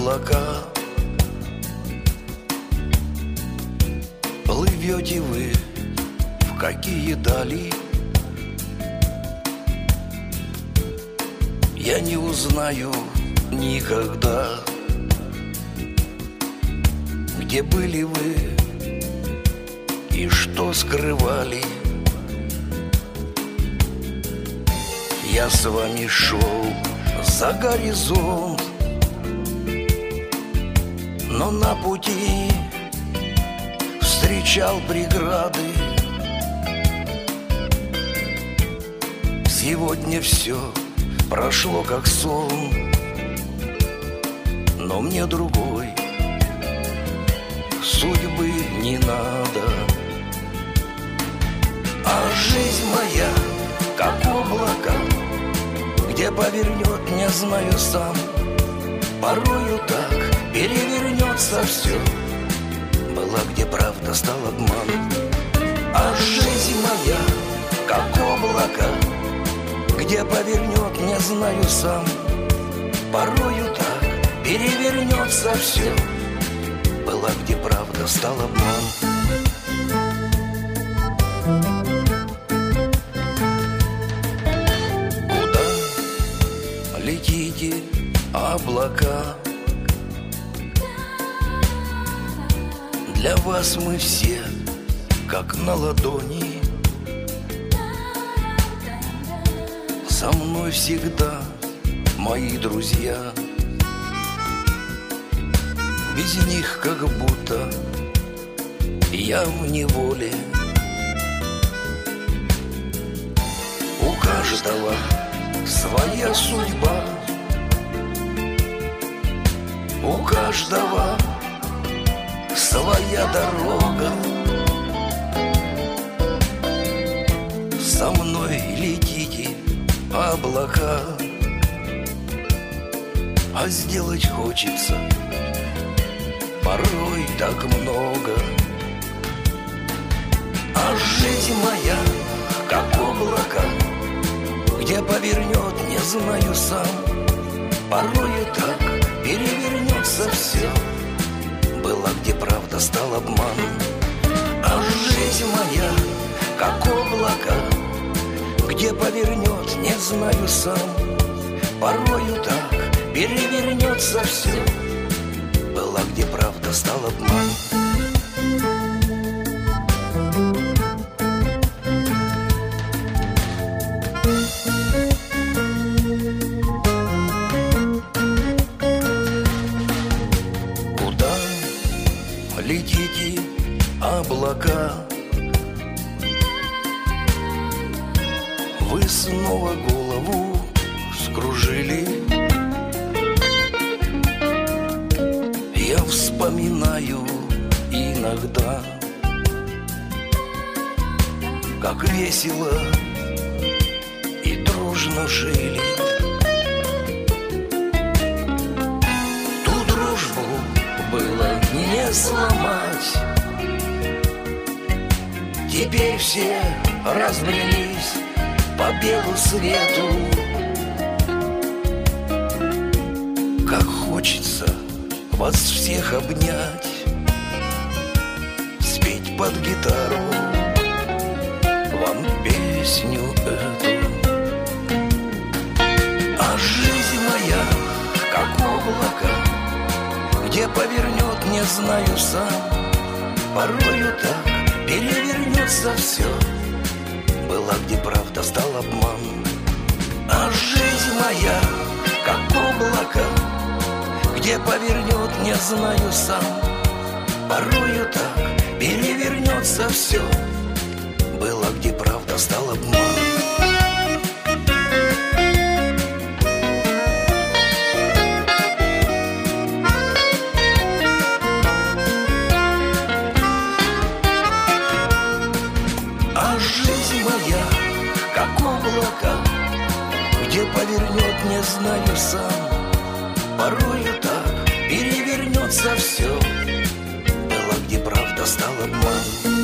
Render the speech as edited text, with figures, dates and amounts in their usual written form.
облака. Плывете вы в какие дали, я не узнаю никогда, где были вы и что скрывали. Я с вами шел за горизонт, но на пути встречал преграды. Сегодня все прошло как сон, но мне другой судьбы не надо. А жизнь моя, как облако, где повернет, не знаю сам. Порою так перевернется все. Была, где правда, стал обман. А жизнь моя, как облако, где повернет, не знаю сам. Порою так перевернется все. Была, где правда, стал обман. Куда летите, облака? Для вас мы все как на ладони. Со мной всегда мои друзья. Без них как будто я в неволе. У каждого своя судьба, у каждого своя дорога. Со мной летите, облака, а сделать хочется порой так много. А жизнь моя, как облако, где повернет, не знаю сам. Порою так перевернется все. Была, где правда, стал обман. А жизнь моя, как облако, где повернет, не знаю сам. Порою так перевернется все. Была, где правда, стал обман. Куда летите, облака? Вы снова голову скружили. Я вспоминаю иногда, как весело и дружно жили. Ту дружбу было не сломать. Теперь все разбрелись по белу свету. Как хочется вас всех обнять, спеть под гитару вам песню эту. А жизнь моя, как облако, где повернет, не знаю сам. Порою так перевернется все. Была, где правда, стал обман. А жизнь моя, как облако, где повернет, не знаю сам. Порою так перевернется все. Было, где правда, стал обман. А жизнь моя, как облако, где повернет, не знаю сам. Порою так перевернется все. Была, где правда, стал обман.